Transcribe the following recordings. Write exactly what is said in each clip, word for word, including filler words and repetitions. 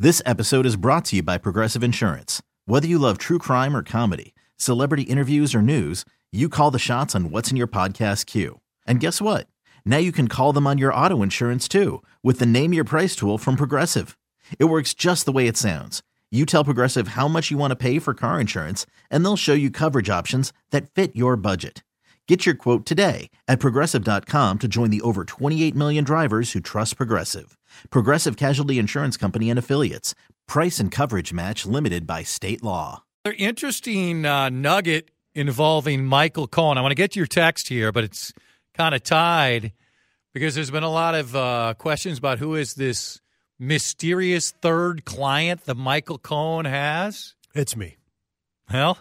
This episode is brought to you by Progressive Insurance. Whether you love true crime or comedy, celebrity interviews or news, you call the shots on what's in your podcast queue. And guess what? Now you can call them on your auto insurance too with the Name Your Price tool from Progressive. It works just the way it sounds. You tell Progressive how much you want to pay for car insurance, and they'll show you coverage options that fit your budget. Get your quote today at Progressive dot com to join the over twenty-eight million drivers who trust Progressive. Progressive Casualty Insurance Company and Affiliates. Price and coverage match limited by state law. Another interesting uh, nugget involving Michael Cohen. I want to get to your text here, but it's kind of tied because there's been a lot of uh, questions about who is this mysterious third client that Michael Cohen has. It's me. Well,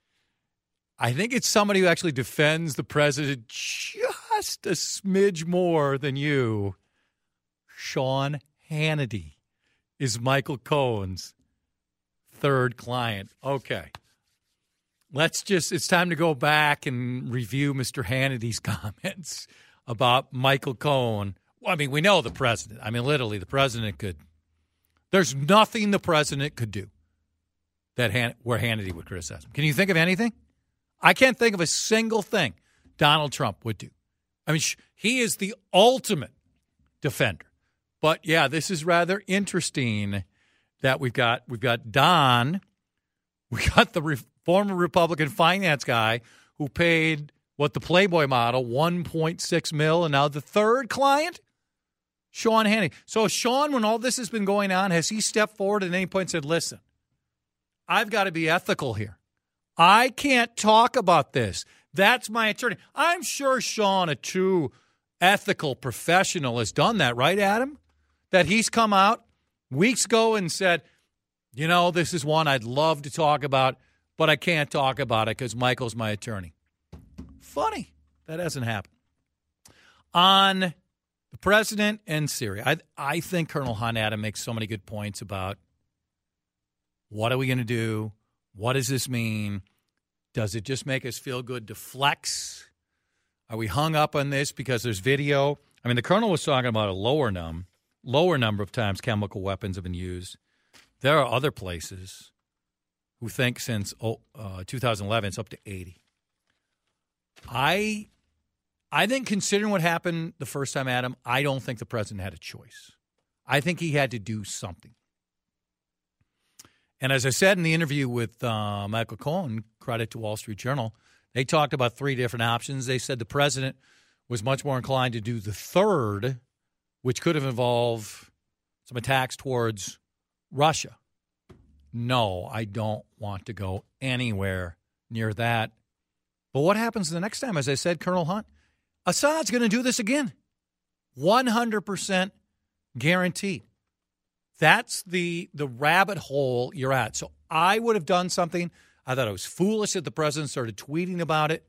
I think it's somebody who actually defends the president just a smidge more than you. Sean Hannity is Michael Cohen's third client. Okay. Let's just, it's time to go back and review Mister Hannity's comments about Michael Cohen. Well, I mean, we know the president. I mean, literally, the president could, there's nothing the president could do that Han, where Hannity would criticize him. Can you think of anything? I can't think of a single thing Donald Trump would do. I mean, he is the ultimate defender. But, yeah, this is rather interesting that we've got we've got Don, we got the re- former Republican finance guy who paid, what, the Playboy model, one point six mil, and now the third client, Sean Hannity. So, Sean, when all this has been going on, has he stepped forward at any point and said, listen, I've got to be ethical here. I can't talk about this. That's my attorney. I'm sure Sean, a true ethical professional, has done that, right, Adam? That he's come out weeks ago and said, you know, this is one I'd love to talk about, but I can't talk about it because Michael's my attorney. Funny. That hasn't happened. On the president and Syria, I, I think Colonel Hunt, Adam, makes so many good points about what are we going to do? What does this mean? Does it just make us feel good to flex? Are we hung up on this because there's video? I mean, the colonel was talking about a lower num, lower number of times chemical weapons have been used. There are other places who think since oh, uh, two thousand eleven it's up to eighty. I, I think considering what happened the first time, Adam, I don't think the president had a choice. I think he had to do something. And as I said in the interview with uh, Michael Cohen, credit to Wall Street Journal, they talked about three different options. They said the president was much more inclined to do the third, which could have involved some attacks towards Russia. No, I don't want to go anywhere near that. But what happens the next time? As I said, Colonel Hunt, Assad's going to do this again. one hundred percent guaranteed. That's the the rabbit hole you're at. So I would have done something. I thought it was foolish that the president started tweeting about it.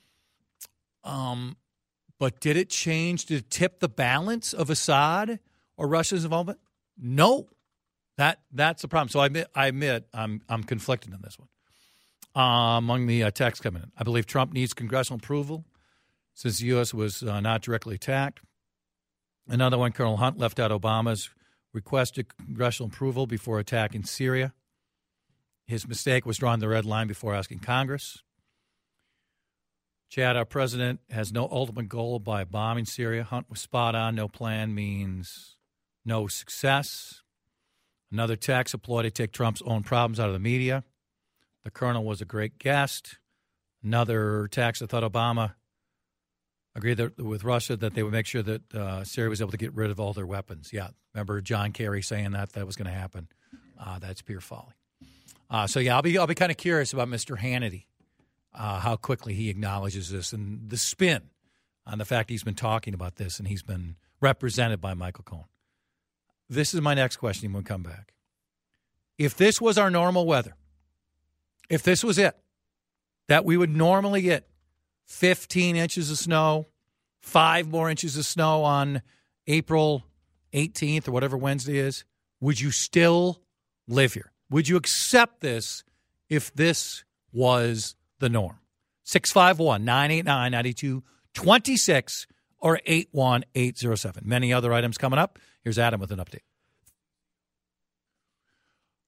Um, but did it change? Did it tip the balance of Assad or Russia's involvement? No. That that's the problem. So I admit, I admit I'm I'm conflicted on this one. Uh, among the uh, texts coming in, I believe Trump needs congressional approval since the U S was uh, not directly attacked. Another one, Colonel Hunt left out Obama's requested congressional approval before attacking Syria. His mistake was drawing the red line before asking Congress. Chad, our president has no ultimate goal by bombing Syria. Hunt was spot on. No plan means no success. Another text employed to take Trump's own problems out of the media. The colonel was a great guest. Another text, I thought Obama agreed that, with Russia that they would make sure that uh, Syria was able to get rid of all their weapons. Yeah, remember John Kerry saying that that was going to happen. Uh, that's pure folly. Uh, so yeah, I'll be I'll be kind of curious about Mister Hannity, uh, how quickly he acknowledges this and the spin on the fact he's been talking about this and he's been represented by Michael Cohen. This is my next question when we come back. If this was our normal weather, if this was it, that we would normally get fifteen inches of snow, five more inches of snow on April eighteenth or whatever Wednesday is, would you still live here? Would you accept this if this was the norm? six five one, nine eight nine, nine two two six or eight one eight zero seven. Many other items coming up. Here's Adam with an update.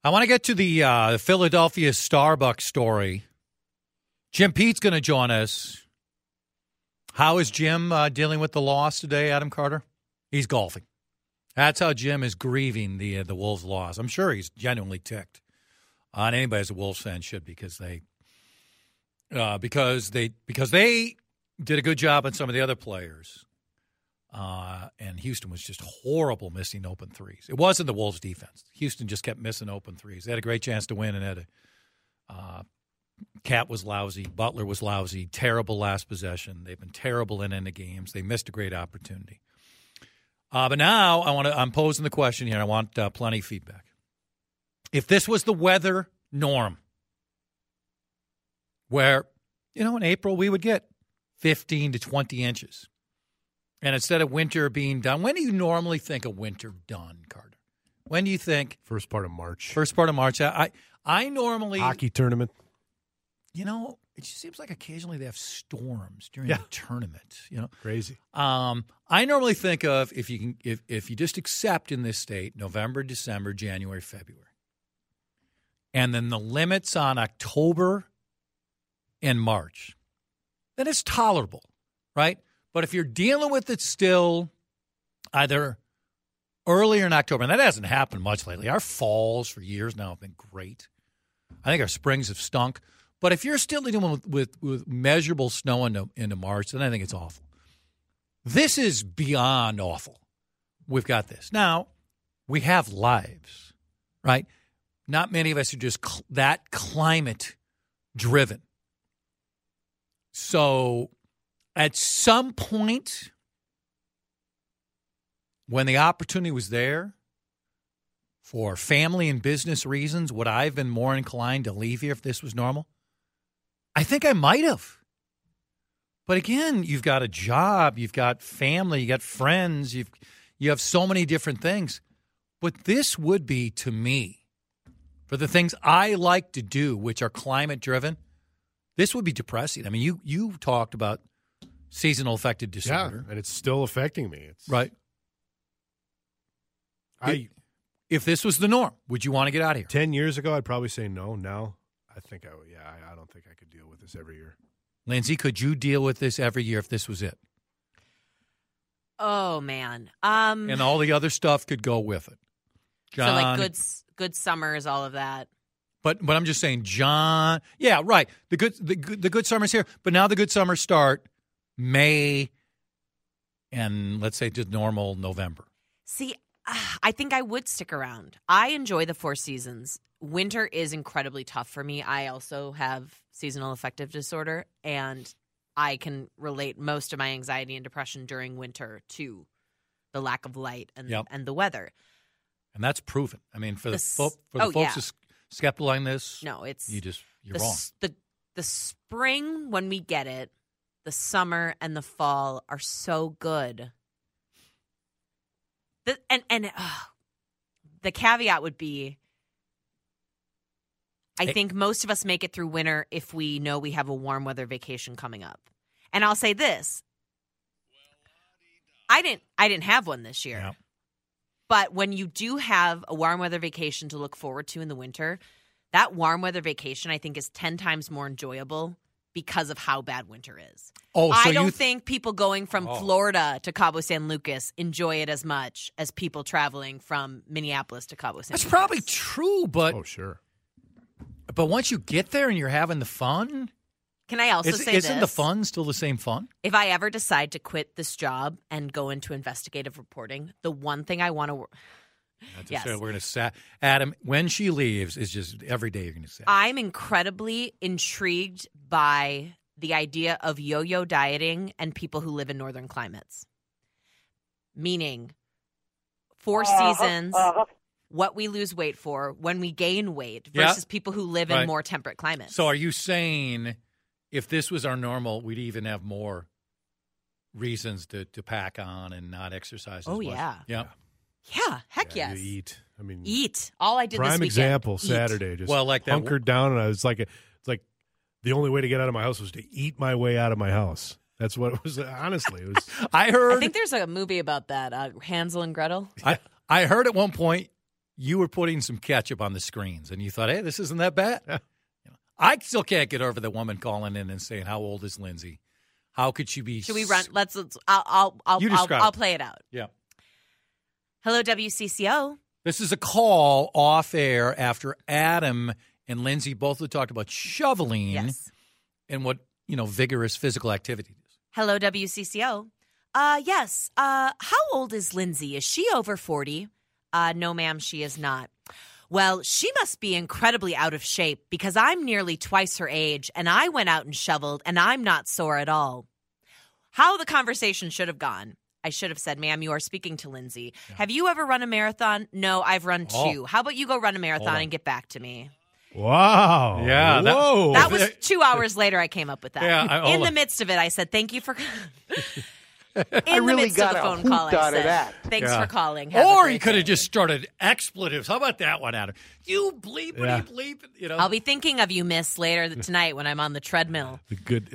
I want to get to the uh, Philadelphia Starbucks story. Jim Pete's going to join us. How is Jim uh, dealing with the loss today, Adam Carter? He's golfing. That's how Jim is grieving the uh, the Wolves' loss. I'm sure he's genuinely ticked. Uh, and anybody as a Wolves fan should, because they uh, because they because they did a good job on some of the other players. Uh, and Houston was just horrible missing open threes. It wasn't the Wolves' defense. Houston just kept missing open threes. They had a great chance to win and had a uh, Cat was lousy. Butler was lousy. Terrible last possession. They've been terrible in end of games. They missed a great opportunity. Uh, but now I want to. I'm posing the question here. I want uh, plenty of feedback. If this was the weather norm, where you know in April we would get fifteen to twenty inches, and instead of winter being done, when do you normally think of winter done, Carter? When do you think? First part of March. First part of March. I I, I normally hockey tournament. You know, it just seems like occasionally they have storms during yeah. the tournament. You know, crazy. Um, I normally think of if you can, if if you just accept in this state November, December, January, February, and then the limits on October and March, then it's tolerable, right? But if you're dealing with it still, either earlier in October, and that hasn't happened much lately. Our falls for years now have been great. I think our springs have stunk. But if you're still dealing with, with, with measurable snow into, into March, then I think it's awful. This is beyond awful. We've got this. Now, we have lives, right? Not many of us are just cl- that climate-driven. So at some point, when the opportunity was there, for family and business reasons, would I have been more inclined to leave here if this was normal? I think I might have. But again, you've got a job, you've got family, you got friends, you've you have so many different things. But this would be, to me, for the things I like to do, which are climate-driven, this would be depressing. I mean, you you talked about seasonal affective disorder. Yeah, and it's still affecting me. It's, right. I, if this was the norm, would you want to get out of here? Ten years ago, I'd probably say no. Now, I think I would. Yeah, I, I don't think I could deal with this every year. Lindsay, could you deal with this every year if this was it? Oh, man. Um, and all the other stuff could go with it. John, so, like, good good summers, all of that. But but I'm just saying, John, yeah, right. The good the good, the good summer's here, but now the good summers start May and let's say just normal November. See, I think I would stick around. I enjoy the four seasons. Winter is incredibly tough for me. I also have seasonal affective disorder, and I can relate most of my anxiety and depression during winter to the lack of light and yep. and the weather. And that's proven. I mean, for the, the fo- for the oh, folks yeah. who skeptical on this, no, it's you just you're the, wrong. The the spring when we get it, the summer and the fall are so good. The, and and uh, the caveat would be, I hey. think most of us make it through winter if we know we have a warm weather vacation coming up. And I'll say this: I didn't I didn't have one this year. Yeah. But when you do have a warm weather vacation to look forward to in the winter, that warm weather vacation I think is ten times more enjoyable because of how bad winter is. Oh, so I don't you th- think people going from oh. Florida to Cabo San Lucas enjoy it as much as people traveling from Minneapolis to Cabo San That's Lucas. That's probably true, but oh sure. But once you get there and you're having the fun, can I also is, say isn't this? the fun still the same fun? If I ever decide to quit this job and go into investigative reporting, the one thing I want to That's yes. We're going to sa- Adam, when she leaves, is just every day you're going to say. I'm incredibly intrigued by the idea of yo-yo dieting and people who live in northern climates. Meaning, four uh-huh, seasons, uh-huh. what we lose weight for, when we gain weight, versus yeah. people who live in right. more temperate climates. So are you saying if this was our normal, we'd even have more reasons to, to pack on and not exercise as oh, much? yeah. Yeah. Yeah, heck yeah, yes. You eat. I mean, eat. All I did prime this weekend. example, eat. Saturday. Just well, like that hunkered down, and I was like, a, it's like the only way to get out of my house was to eat my way out of my house. That's what it was. Honestly, it was. I heard. I think there's a movie about that, uh, Hansel and Gretel. I I heard at one point you were putting some ketchup on the screens, and you thought, hey, this isn't that bad. You know, I still can't get over the woman calling in and saying, how old is Lindsay? How could she be? Should we run? Let's. let's I'll. I'll. I'll, You I'll, describe I'll it. play it out. Yeah. Hello, W C C O. This is a call off air after Adam and Lindsay both had talked about shoveling Yes. and what, you know, vigorous physical activity is. Hello, W C C O. Uh, yes. Uh, how old is Lindsay? Is she over forty? Uh, no, ma'am, she is not. Well, she must be incredibly out of shape because I'm nearly twice her age and I went out and shoveled and I'm not sore at all. How the conversation should have gone. I should have said, ma'am, you are speaking to Lindsay. Yeah. Have you ever run a marathon? No, I've run two. Oh. How about you go run a marathon and get back to me? Wow. Yeah. That, Whoa. That was two hours later I came up with that. Yeah, I, In on. the midst of it, I said, thank you for... In I really the midst got of the a phone hoot call, I out of said, that. thanks Yeah. for calling. Have a Or great he could have day. just started expletives. How about that one, Adam? You bleepity Yeah. bleep. You know. I'll be thinking of you, miss, later tonight when I'm on the treadmill. The good.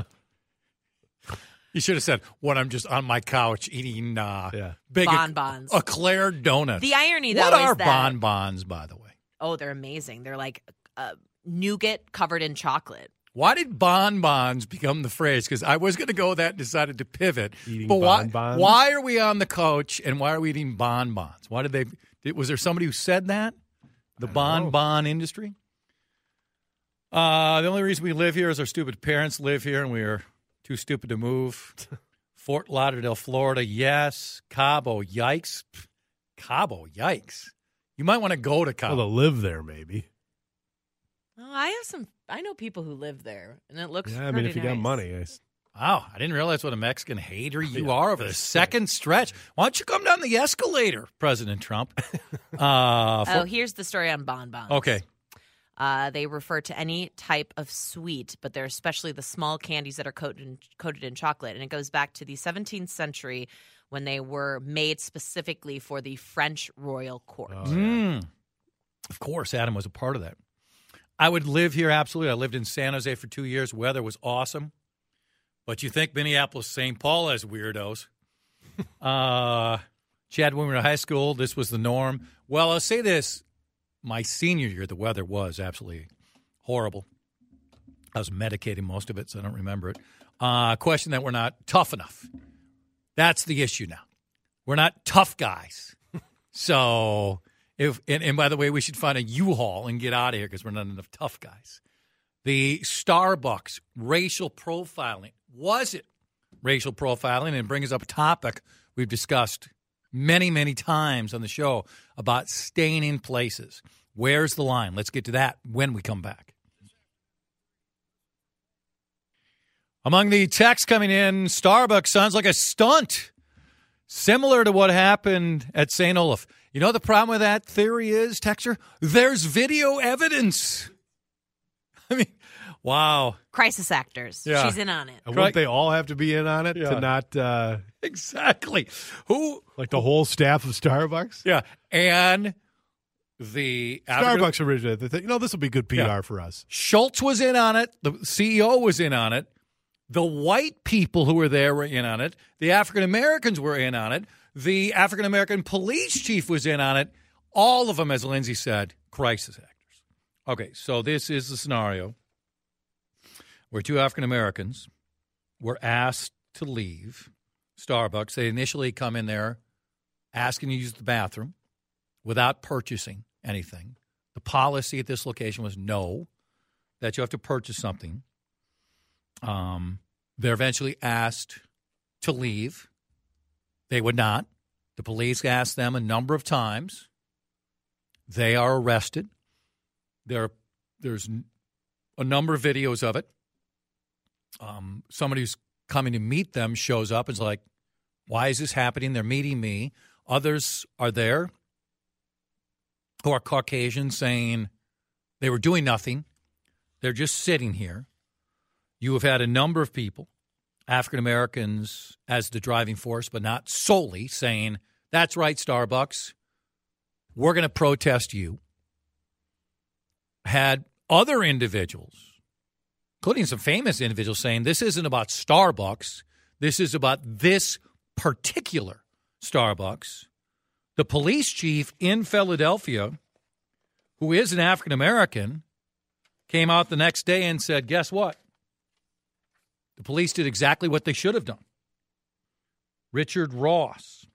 You should have said, when I'm just on my couch eating uh, Yeah. big Bonbons. eclair donuts. The irony, though, What is are that... bonbons, by the way? Oh, they're amazing. They're like uh, nougat covered in chocolate. Why did bonbons become the phrase? Because I was going to go with that and decided to pivot. Eating but why, bonbons? why are we on the couch and why are we eating bonbons? Why did they? Did, was there somebody who said that? The bonbon industry? Uh, the only reason we live here is our stupid parents live here and we are too stupid to move. Fort Lauderdale, Florida, yes. Cabo, yikes. Cabo, yikes. You might want to go to Cabo. Well, to live there, maybe. Oh, I have some. I know people who live there, and it looks. Yeah, I mean, pretty if you nice. got money. I s- Wow, I didn't realize what a Mexican hater you Yeah. are over the second stretch. Why don't you come down the escalator, President Trump? uh, for- Oh, here's the story on bonbons. okay. Uh, they refer to any type of sweet, but they're especially the small candies that are coated in, coated in chocolate. And it goes back to the seventeenth century when they were made specifically for the French royal court. Oh, yeah. Mm. Of course, Adam was a part of that. I would live here, absolutely. I lived in San Jose for two years. Weather was awesome. But you think Minneapolis, Saint Paul has weirdos. uh, Chad, when we were in high school, this was the norm. Well, I'll say this. My senior year, the weather was absolutely horrible. I was medicating most of it, so I don't remember it. Uh, question that we're not tough enough. That's the issue now. We're not tough guys. So, if and, and by the way, we should find a U-Haul and get out of here because we're not enough tough guys. The Starbucks racial profiling. Was it racial profiling? And it brings up a topic we've discussed many, many times on the show about staying in places. Where's the line? Let's get to that when we come back. Among the texts coming in, Starbucks sounds like a stunt, similar to what happened at Saint Olaf. You know the problem with that theory is, Texter? There's video evidence. I mean, wow. Crisis actors. Yeah. She's in on it. And Right. wouldn't they all have to be in on it Yeah. to not, uh, Exactly. Who? like the whole staff of Starbucks? Yeah. And the African- Starbucks originated. They think, you know, this will be good P R Yeah. for us. Schultz was in on it. The C E O was in on it. The white people who were there were in on it. The African Americans were in on it. The African American police chief was in on it. All of them, as Lindsay said, crisis actors. Okay, so this is the scenario where two African Americans were asked to leave Starbucks. They initially come in there asking to use the bathroom without purchasing anything. The policy at this location was no, that you have to purchase something. Um, they're eventually asked to leave. They would not. The police asked them a number of times. They are arrested. There, there's a number of videos of it. Um, somebody who's coming to meet them shows up and is like, why is this happening? They're meeting me. Others are there who are Caucasian saying they were doing nothing. They're just sitting here. You have had a number of people, African Americans as the driving force, but not solely, saying, that's right, Starbucks, we're going to protest you. Had other individuals, including some famous individuals, saying this isn't about Starbucks. This is about this particular Starbucks. The police chief in Philadelphia, who is an African American, came out the next day and said, guess what? The police did exactly what they should have done. Richard Ross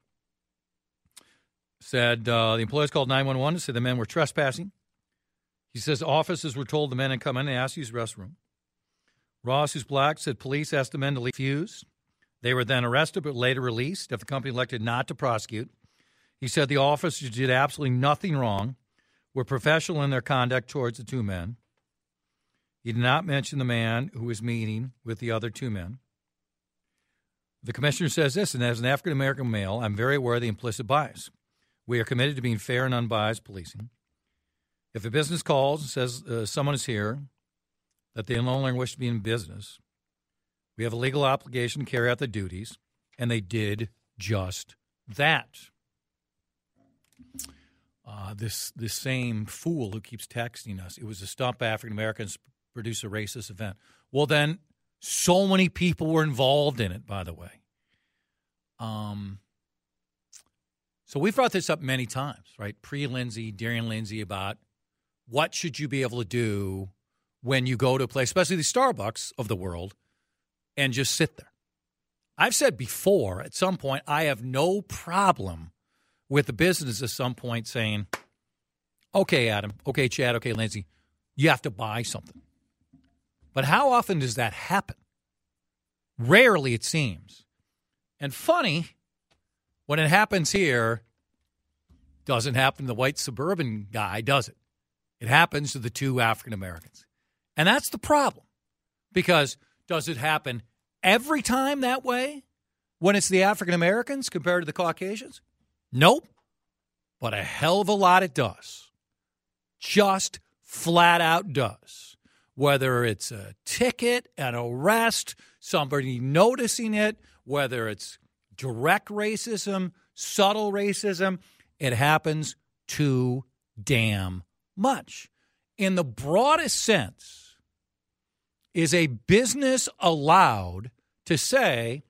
said uh, the employees called nine one one to say the men were trespassing. He says officers were told the men had come in and asked to use the restroom. Ross, who's black, said police asked the men to leave fuse. They were then arrested but later released if the company elected not to prosecute. He said the officers did absolutely nothing wrong, were professional in their conduct towards the two men. He did not mention the man who was meeting with the other two men. The commissioner says this, and as an African-American male, I'm very aware of the implicit bias. We are committed to being fair and unbiased policing. If a business calls and says uh, someone is here, that they no longer wish to be in business, we have a legal obligation to carry out the duties, and they did just that. Uh, this this same fool who keeps texting us, it was a Stump African Americans produce a racist event. Well, then, so many people were involved in it, by the way. Um, so we've brought this up many times, right? Pre-Lindsay, during Lindsay, about what should you be able to do when you go to a place, especially the Starbucks of the world, and just sit there. I've said before, at some point, I have no problem with the business at some point saying, okay, Adam, okay, Chad, okay, Lindsay, you have to buy something. But how often does that happen? Rarely, it seems. And funny, when it happens here, doesn't happen to the white suburban guy, does it? It happens to the two African Americans. And that's the problem. Because does it happen every time that way when it's the African Americans compared to the Caucasians? Nope. But a hell of a lot it does. Just flat out does. Whether it's a ticket, an arrest, somebody noticing it, whether it's direct racism, subtle racism, it happens too damn much. In the broadest sense, is a business allowed to say,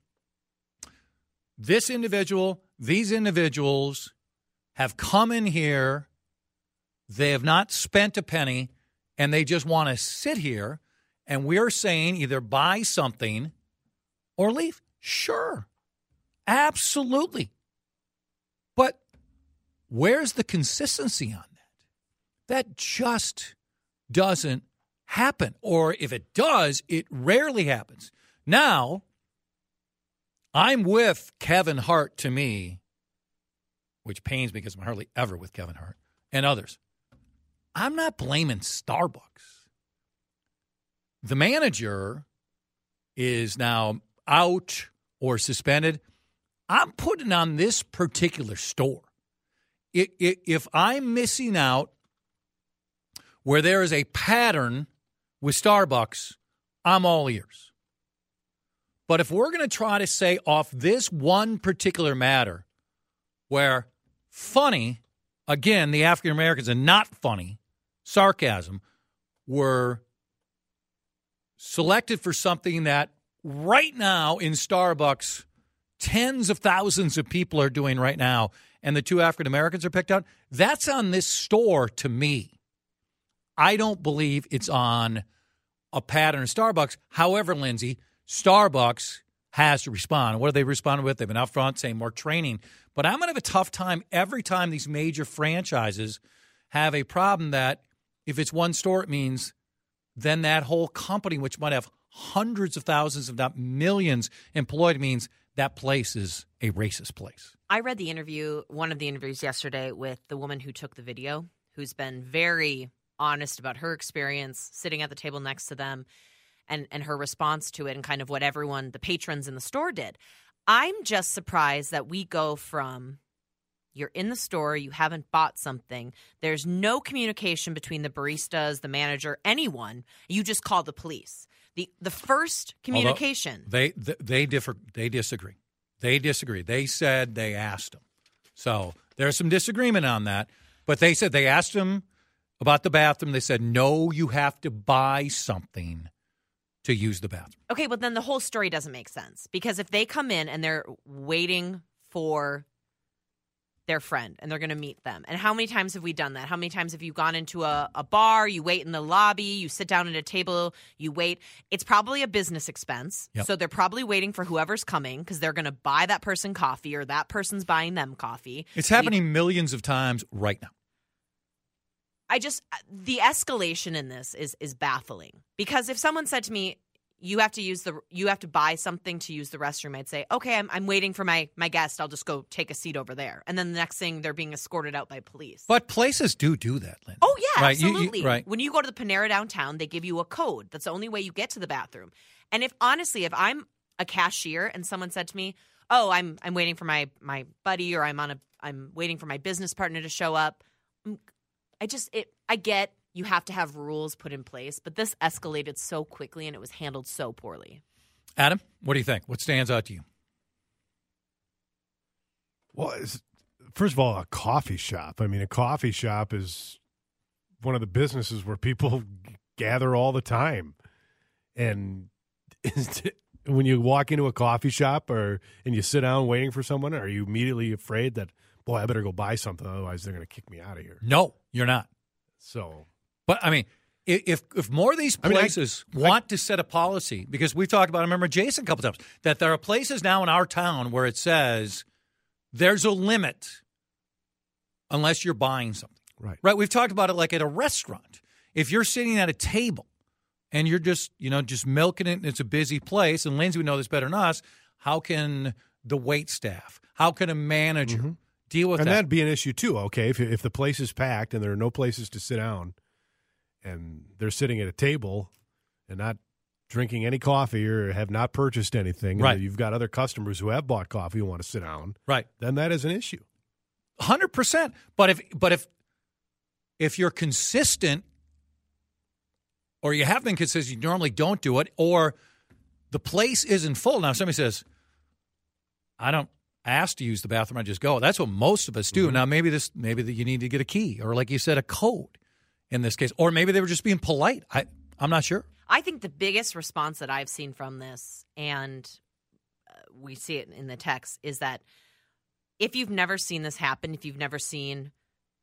this individual, these individuals have come in here, they have not spent a penny, and they just want to sit here, and we're saying either buy something or leave? Sure. Absolutely. But where's the consistency on that? That just doesn't happen. Or if it does, it rarely happens. Now, I'm with Kevin Hart to me, which pains me because I'm hardly ever with Kevin Hart and others. I'm not blaming Starbucks. The manager is now out or suspended. I'm putting on this particular store. It, it, if I'm missing out where there is a pattern with Starbucks, I'm all ears. But if we're going to try to say off this one particular matter where funny, again, the African Americans are not funny, sarcasm, were selected for something that right now in Starbucks, tens of thousands of people are doing right now, and the two African Americans are picked out, that's on this store to me. I don't believe it's on a pattern of Starbucks. However, Lindsay, Starbucks has to respond. What have they responded with? They've been out front saying more training. But I'm going to have a tough time every time these major franchises have a problem that if it's one store, it means then that whole company, which might have hundreds of thousands, if not millions employed, means that place is a racist place. I read the interview, one of the interviews yesterday with the woman who took the video, who's been very honest about her experience sitting at the table next to them and, and her response to it and kind of what everyone, the patrons in the store did. I'm just surprised that we go from you're in the store, you haven't bought something, there's no communication between the baristas, the manager, anyone. You just call the police. The the first communication. Although they they they differ. They disagree. They disagree. They said they asked him. So there's some disagreement on that. But they said they asked him about the bathroom. They said, no, you have to buy something to use the bathroom. Okay, but then the whole story doesn't make sense. Because if they come in and they're waiting for their friend and they're going to meet them. And how many times have we done that? How many times have you gone into a, a bar, you wait in the lobby, you sit down at a table, you wait. It's probably a business expense. Yep. So they're probably waiting for whoever's coming because they're going to buy that person coffee or that person's buying them coffee. It's happening you, millions of times right now. I just, the escalation in this is is baffling. Because if someone said to me, you have to use the, you have to buy something to use the restroom, I'd say, okay, I'm I'm waiting for my my guest. I'll just go take a seat over there. And then the next thing, they're being escorted out by police. But places do do that, Lynn. Oh, yeah, right. absolutely. You, you, right. When you go to the Panera downtown, they give you a code. That's the only way you get to the bathroom. And if, honestly, if I'm a cashier and someone said to me, oh, I'm I'm waiting for my my buddy or I'm on a I'm waiting for my business partner to show up, I just, it I get you have to have rules put in place, but this escalated so quickly and it was handled so poorly. Adam, what do you think? What stands out to you? Well, it's, first of all, a coffee shop. I mean, a coffee shop is one of the businesses where people gather all the time. And when you walk into a coffee shop or and you sit down waiting for someone, are you immediately afraid that, boy, I better go buy something, otherwise they're going to kick me out of here? No, you're not. So, but I mean, if if more of these places I mean, I, want I, to set a policy, because we've talked about, I remember Jason a couple times, that there are places now in our town where it says there's a limit unless you're buying something. Right. Right. We've talked about it like at a restaurant. If you're sitting at a table and you're just, you know, just milking it and it's a busy place, and Lindsay would know this better than us, how can the wait staff, how can a manager mm-hmm. deal with and that? And that'd be an issue too, okay? If if the place is packed and there are no places to sit down and they're sitting at a table and not drinking any coffee or have not purchased anything, right. and you've got other customers who have bought coffee who want to sit down, right? Then that is an issue. one hundred percent. But if but if if you're consistent or you have been consistent, you normally don't do it, or the place isn't full. Now, somebody says, I don't ask to use the bathroom, I just go. That's what most of us do. Mm-hmm. Now, maybe this, maybe that you need to get a key, or like you said, a code in this case, or maybe they were just being polite. I, I'm not sure. I think the biggest response that I've seen from this, and uh, we see it in the text, is that if you've never seen this happen, if you've never seen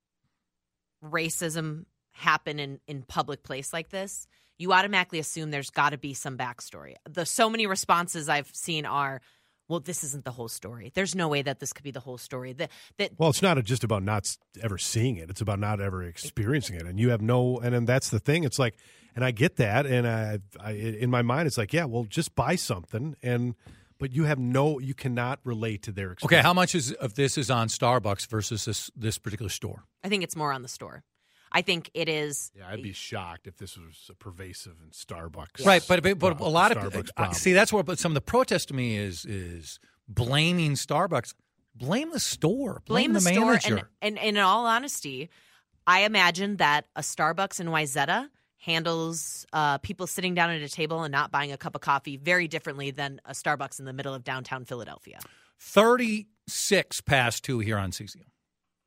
racism happen in, in public place like this, you automatically assume there's got to be some backstory. The so many responses I've seen are, well, this isn't the whole story. There's no way that this could be the whole story. That, that well, it's not just about not ever seeing it. It's about not ever experiencing it. And you have no, and then that's the thing. It's like, and I get that. And I, I, in my mind, it's like, yeah, well, just buy something. And, but you have no, you cannot relate to their experience. Okay, how much is of this is on Starbucks versus this, this particular store? I think it's more on the store. I think it is. Yeah, I'd be shocked if this was a pervasive in Starbucks. Right, but but, but uh, a lot of uh, see that's what. But some of the protest to me is is blaming Starbucks. Blame the store. Blame, Blame the, the store. manager. And, and, and in all honesty, I imagine that a Starbucks in Wayzata handles uh, people sitting down at a table and not buying a cup of coffee very differently than a Starbucks in the middle of downtown Philadelphia. Thirty-six past two here on C C M.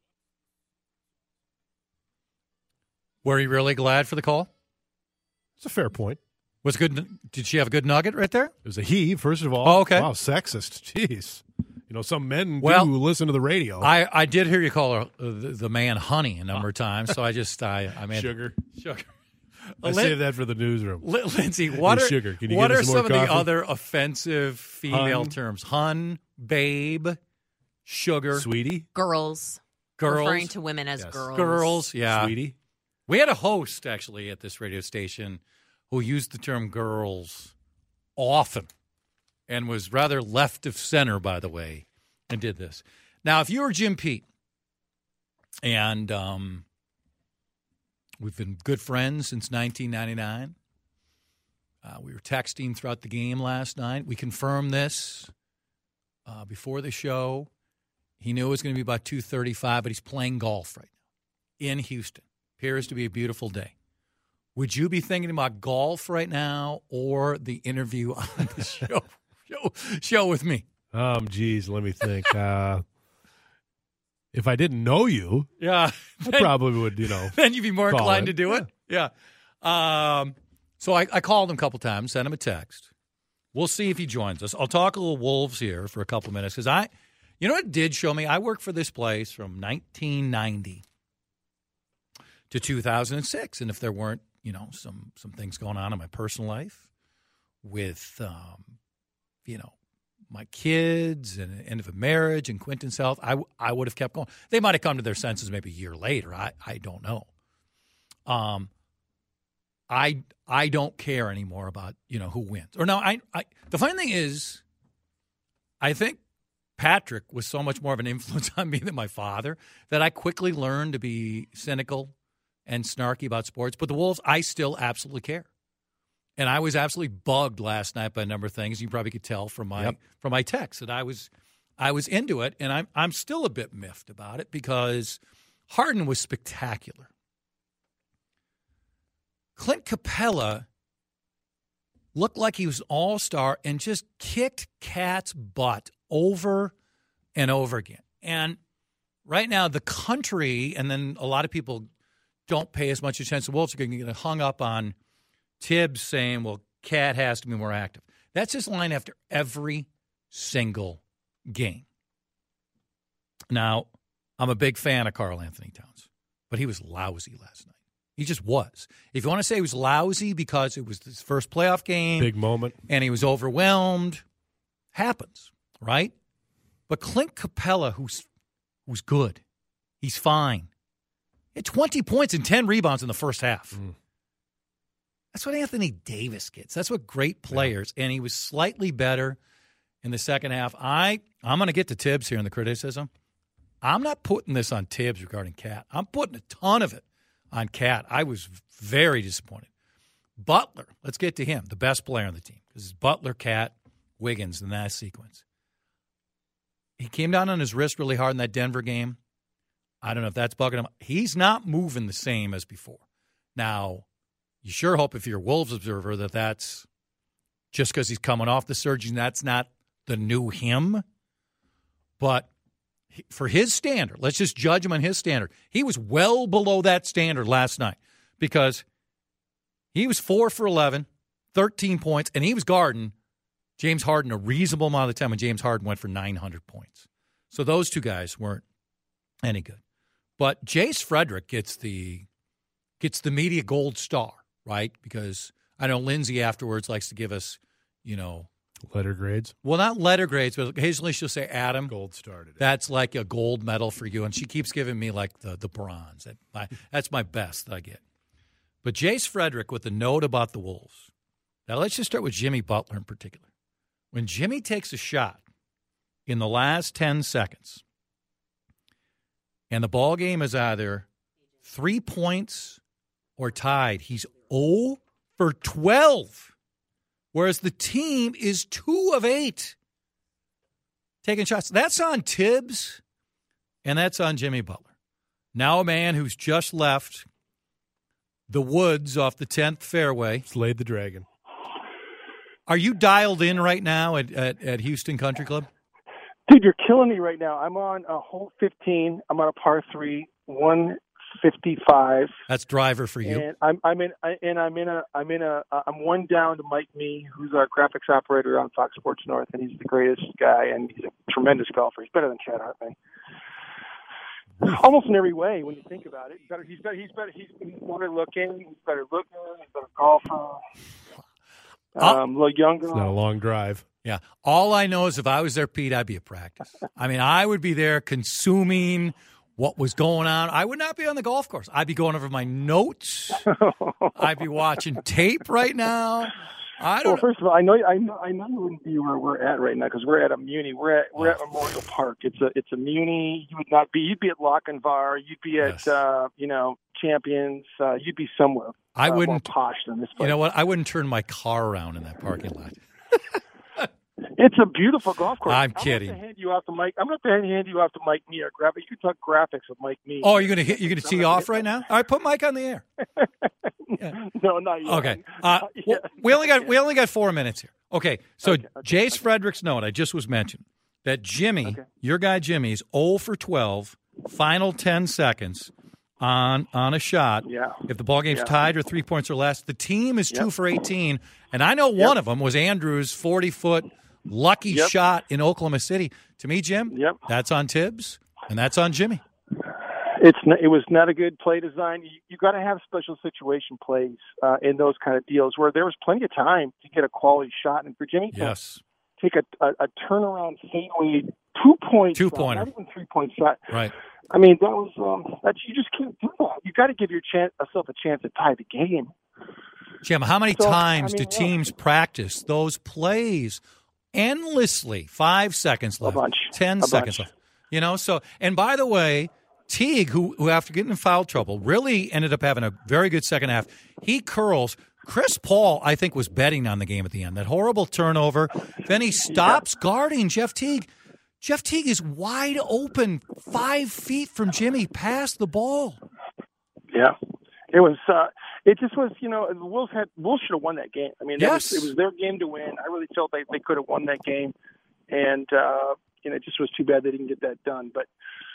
Were you really glad for the call? It's a fair point. Was good? Did she have a good nugget right there? It was a he, first of all. Oh, okay. Wow, sexist. Jeez. You know, some men well, do listen to the radio. I, I did hear you call her, uh, the, the man honey a number of times, so I just I I made sugar. Sugar. I Lin- saved that for the newsroom. L- Lindsay, what hey, are sugar. Can you what give are us some, some of more the coffee? other offensive female Hun. terms? Hun, babe, sugar, Sweetie, Girls. girls, Referring to women as Yes. girls. girls. Yeah, sweetie. we had a host actually at this radio station who used the term girls often and was rather left of center, by the way, and did this. Now, if you were Jim Pete, and um, we've been good friends since nineteen ninety-nine. Uh, we were texting throughout the game last night. We confirmed this uh, before the show. He knew it was going to be about two thirty-five, but he's playing golf right now in Houston. Appears to be a beautiful day. Would you be thinking about golf right now or the interview on the show show, show with me? Um, geez, let me think. uh, if I didn't know you, Yeah. I Then, probably would, you know. then you'd be more call inclined it. to do it. Yeah. Um, so I, I called him a couple times, sent him a text. We'll see if he joins us. I'll talk a little Wolves here for a couple minutes because I, You know what it did show me? I worked for this place from nineteen ninety to two thousand six, and if there weren't, you know, some some things going on in my personal life with, um, you know, my kids and the end of a marriage and Quentin's health, I, I would have kept going. They might have come to their senses maybe a year later. I, I don't know. Um, I I don't care anymore about, you know, who wins. Or no, I, I the funny thing is, I think Patrick was so much more of an influence on me than my father that I quickly learned to be cynical and snarky about sports. But the Wolves, I still absolutely care. And I was absolutely bugged last night by a number of things. You probably could tell from my yep. from my text that I was I was into it, and I'm I'm still a bit miffed about it because Harden was spectacular. Clint Capella looked like he was an all-star and just kicked Cat's butt over and over again. And right now, the country, and then a lot of people don't pay as much attention to the Wolves, are going to get hung up on Tibbs saying, well, Cat has to be more active. That's his line after every single game. Now, I'm a big fan of Karl Anthony Towns, but he was lousy last night. He just was. If you want to say he was lousy because it was his first playoff game. Big moment. And he was overwhelmed. Happens, right? But Clint Capella, who's who's good. He's fine. He had twenty points and ten rebounds in the first half. Mm. That's what Anthony Davis gets. That's what great players. Yeah. And he was slightly better in the second half. I, I'm going to get to Tibbs here in the criticism. I'm not putting this on Tibbs regarding Cat. I'm putting a ton of it on Cat. I was very disappointed. Butler, let's get to him, the best player on the team. This is Butler, Cat, Wiggins in that sequence. He came down on his wrist really hard in that Denver game. I don't know if that's bugging him. He's not moving the same as before. Now, you sure hope if you're a Wolves observer that that's just because he's coming off the surgery and that's not the new him. But for his standard, let's just judge him on his standard. He was well below that standard last night because he was four for eleven, thirteen points, and he was guarding James Harden a reasonable amount of the time when James Harden went for nine hundred points. So those two guys weren't any good. But Jace Frederick gets the gets the media gold star, right? Because I know Lindsay afterwards likes to give us, you know, letter grades. Well, not letter grades, but occasionally she'll say, Adam, gold star today. That's like a gold medal for you. And she keeps giving me like the, the bronze. That, my, that's my best that I get. But Jace Frederick with the note about the Wolves. Now, let's just start with Jimmy Butler in particular. When Jimmy takes a shot in the last ten seconds, and the ball game is either three points or tied, he's zero for twelve, whereas the team is two of eight taking shots. That's on Tibbs, and that's on Jimmy Butler. Now a man who's just left the woods off the tenth fairway. Slayed the dragon. Are you dialed in right now at, at, at Houston Country Club? Dude, you're killing me right now. I'm on a hole fifteen. I'm on a par three, one fifty-five. That's driver for you. And I'm I'm in and I'm in a I'm in a I'm one down to Mike Mee, who's our graphics operator on Fox Sports North, and he's the greatest guy, and he's a tremendous golfer. He's better than Chad Hartman. Almost in every way, when you think about it. He's better. He's better. He's better. He's better looking. He's better looking. He's better golfer. Um, a little younger. It's not a long drive. Yeah. All I know is if I was there, Pete, I'd be at practice. I mean, I would be there consuming what was going on. I would not be on the golf course. I'd be going over my notes. I'd be watching tape right now. I don't well, first of all, I know I know I know you wouldn't be where we're at right now because we're at a Muni. We're at we're at Memorial Park. It's a it's a Muni. You would not be. You'd be at Lochinvar. You'd be at yes. uh, you know Champions. Uh, you'd be somewhere. I uh, wouldn't more posh than this place. You know what? I wouldn't turn my car around in that parking lot. It's a beautiful golf course. I'm kidding. I'm going to hand you off to Mike. I'm going to hand you off to Mike Mee. Or graphic. You can talk graphics with Mike Mee. Oh, you're going to hit. You're going to tee off right now. All right, put Mike on the air. Yeah. No, not yet. Okay. Uh, well, we only got we only got four minutes here. Okay. So okay, okay, Jace okay. Frederick's note. I just was mentioned that Jimmy, okay. your guy Jimmy, is zero for twelve. Final ten seconds on on a shot. Yeah. If the ball game's yeah. tied or three points or less, the team is yep. two for eighteen. And I know one yep. of them was Andrew's forty foot lucky Yep. shot in Oklahoma City. To me, Jim, Yep. that's on Tibbs, and that's on Jimmy. It's not, it was not a good play design. You, you got to have special situation plays uh, in those kind of deals where there was plenty of time to get a quality shot. And for Jimmy to Yes. take a, a, a turnaround fadeaway two point Two shot, pointer. not even three point shot. Right. I mean, that was um, that you just can't do that. You got to give your chance, yourself a chance to tie the game. Jim, how many So, times I mean, do teams yeah. practice those plays endlessly? Five seconds left, bunch. ten A seconds bunch. left. You know, so, and by the way, Teague, who, who after getting in foul trouble, really ended up having a very good second half. He curls. Chris Paul, I think, was betting on the game at the end. That horrible turnover. Then he stops guarding Jeff Teague. Jeff Teague is wide open, five feet from Jimmy, past the ball. Yeah, it was. Uh, it just was. You know, the Wolves had Wolves should have won that game. I mean, Yes. it, was, it was their game to win. I really felt they they could have won that game, and uh, you know, it just was too bad they didn't get that done. But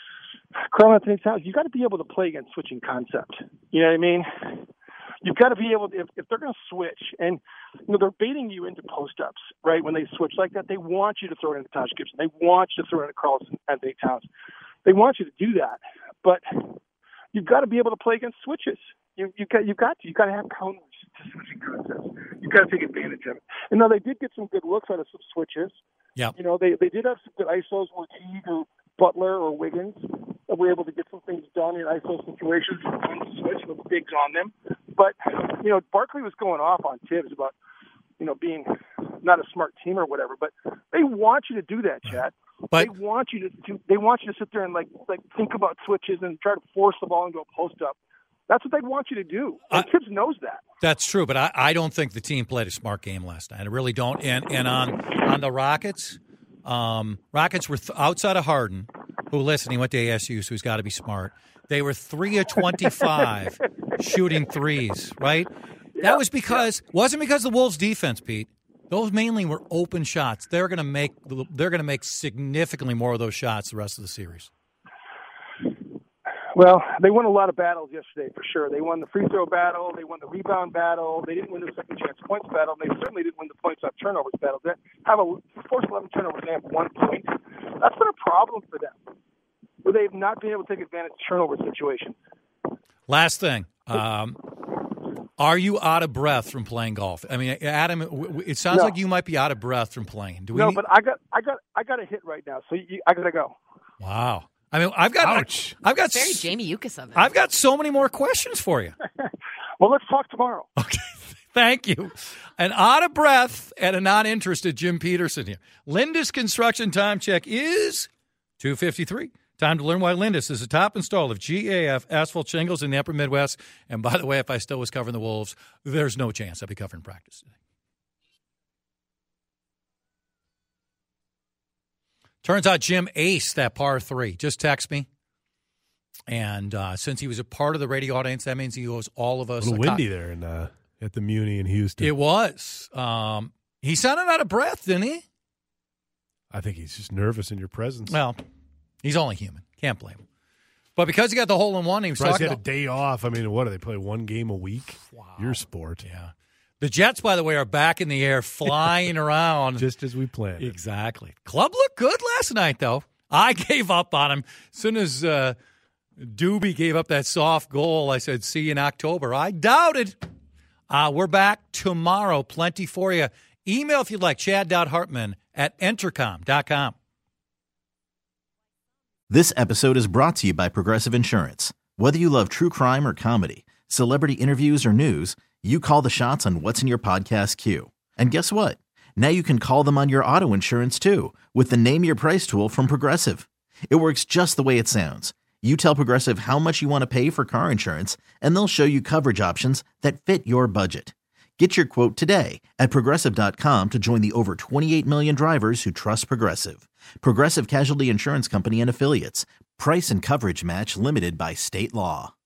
Karl Anthony Towns, you got to be able to play against switching concept. You know what I mean? You've got to be able to, if, if they're going to switch, and you know they're baiting you into post-ups, right? When they switch like that, they want you to throw it into Taj Gibson. They want you to throw it into Karl Anthony Towns. They want you to do that, but you've got to be able to play against switches. You you got you got to you got to have counters to switching concepts. You got to take advantage of it. And now they did get some good looks out of some switches. Yeah. You know, they they did have some good I S Os where Teague or Butler or Wiggins were able to get some things done in I S O situations on the switch with bigs on them. But, you know, Barkley was going off on Tibbs about, you know, being not a smart team or whatever. But they want you to do that, Chad. But they want you to do, they want you to sit there and like like think about switches and try to force the ball into a post up. That's what they want you to do. And I, Tibbs knows that. That's true, but I, I don't think the team played a smart game last night. I really don't. And and on on the Rockets, um, Rockets were th- outside of Harden, who, listen, he went to A S U, so he's got to be smart. They were three of twenty-five shooting threes, right? Yeah, that was because wasn't because of the Wolves' defense, Pete. Those mainly were open shots. They're going to make they're going to make significantly more of those shots the rest of the series. Well, they won a lot of battles yesterday, for sure. They won the free throw battle. They won the rebound battle. They didn't win the second chance points battle. They certainly didn't win the points off turnovers battle. They have a forced eleven turnovers. They have one point. That's been a problem for them, where they've not been able to take advantage of turnover situations. Last thing. Um, are you out of breath from playing golf? I mean, Adam, it sounds No. like you might be out of breath from playing. Do we No, need- but I got, I got, I got a hit right now, so you, I gotta go. Wow. I mean, I've got, Ouch. I've got, Very s- Jamie Yukas of it. I've got so many more questions for you. Well, let's talk tomorrow. Okay, thank you. An out of breath and a not interested Jim Peterson here. Lindus Construction time check is two fifty-three. Time to learn why Lindus is the top installer of G A F asphalt shingles in the upper Midwest. And by the way, if I still was covering the Wolves, there's no chance I'd be covering practice today. Turns out Jim aced that par three. Just text me. And uh, since he was a part of the radio audience, that means he owes all of us A little a co- windy there in, uh, at the Muni in Houston. It was. Um, he sounded out of breath, didn't he? I think he's just nervous in your presence. Well, he's only human. Can't blame him. But because he got the hole in one, he was Surprised talking he had a about, day off. I mean, what do they play? One game a week? Wow. Your sport. yeah. The Jets, by the way, are back in the air, flying around. Just as we planned. it. Exactly. Club looked good last night, though. I gave up on him. As soon as uh, Doobie gave up that soft goal, I said, see you in October. I doubted. Uh, we're back tomorrow. Plenty for you. Email if you'd like, chad.hartman at entercom dot com. This episode is brought to you by Progressive Insurance. Whether you love true crime or comedy, celebrity interviews or news, you call the shots on what's in your podcast queue. And guess what? Now you can call them on your auto insurance too with the Name Your Price tool from Progressive. It works just the way it sounds. You tell Progressive how much you want to pay for car insurance, and they'll show you coverage options that fit your budget. Get your quote today at Progressive dot com to join the over twenty-eight million drivers who trust Progressive. Progressive Casualty Insurance Company and Affiliates. Price and coverage match limited by state law.